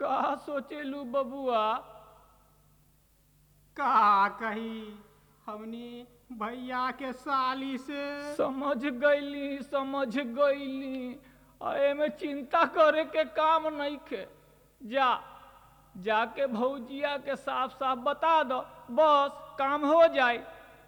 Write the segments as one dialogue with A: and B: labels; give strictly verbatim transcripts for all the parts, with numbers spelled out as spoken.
A: का सोचेलू बबुआ?
B: का कही हमनी भैया के साली से।
A: समझ गईली समझ गईली, एमे चिंता करे के काम नहीं खे। जा जाके भौजिया के साफ साफ बता दो, बस काम हो जाए।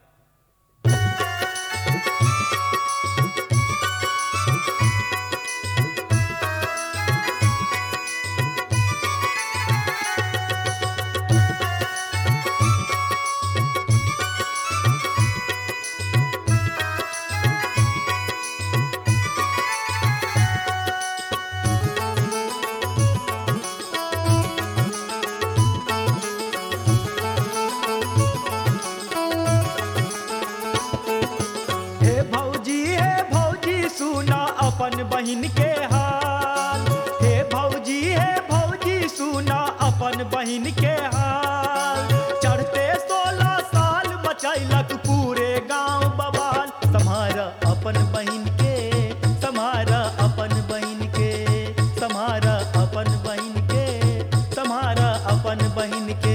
C: अपन बहिन के हाल, हे भौजी हे भौजी सुना अपन बहिन के हाल। चढ़ते सोलह साल मचैलक पूरे गांव बवाल। तुम्हारा अपन बहिन के, तुम्हारा अपन बहिन के, तुम्हारा अपन बहिन के, तुम्हारा अपन बहिन के।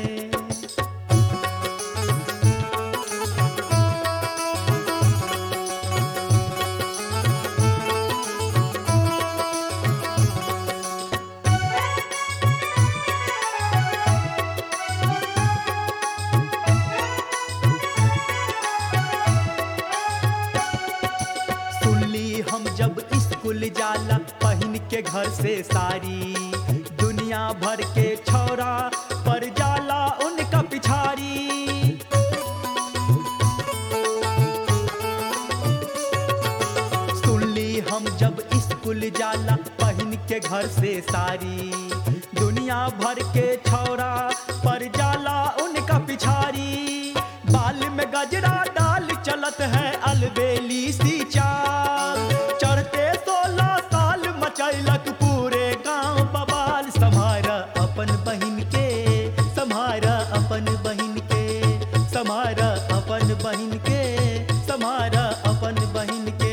C: हम जब स्कूल जाला पहन के घर से साड़ी, दुनिया भर के छौरा पर जाला उनका पिछाड़ी। सुनली हम जब स्कूल जाला पहन के घर से साड़ी, दुनिया भर के छौरा पर जाला उनका पिछाड़ी। बाल में गजरा डाल चलत है अलबेली सी चाल। चढ़ते सोलह साल मचैलक पूरे गांव बवाल। समारा अपन बहिन के, समारा अपन बहिन के, समारा अपन बहिन के, समारा अपन बहिन के।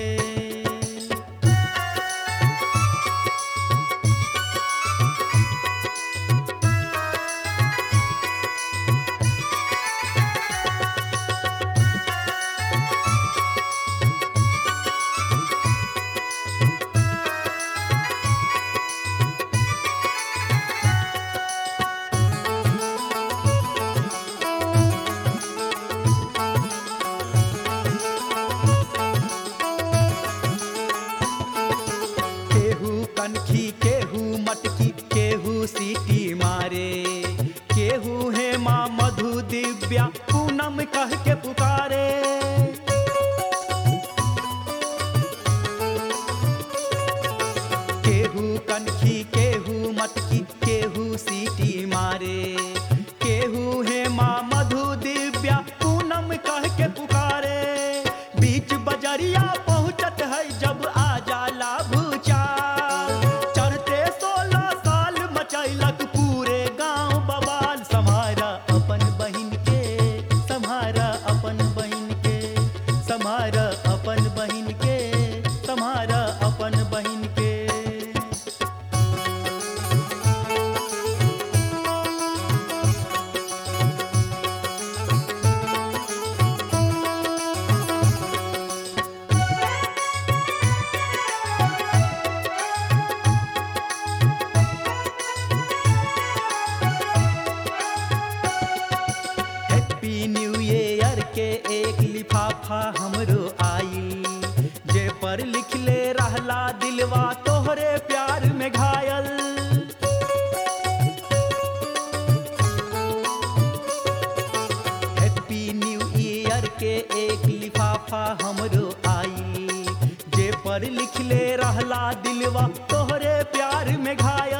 C: कनखी केहू मटकी केहू सीटी मारे, केहू है माँ मधु दिव्या पूनम कह के पुकारे। केहू कनखी केहू मटकी केहू सीटी मारे, केहू है माँ मधु दिव्या पूनम कह के पुकारे। बीच बजरिया पहुँचत है जब आ जाला भूचाल। चैलक पूरे गांव बवाल। समारा अपन बहिन के, समारा अपन बहिन के, समारा अपन बहिन के, समारा अपन बहिन के। के एक लिफाफा हमरो आइल, जे पर लिखले रहला दिलवा तोहरे प्यार में घायल। हैप्पी न्यू ईयर के एक लिफाफा हमरो आइल, जे पर लिखले रहला दिलवा तोहरे प्यार में घायल।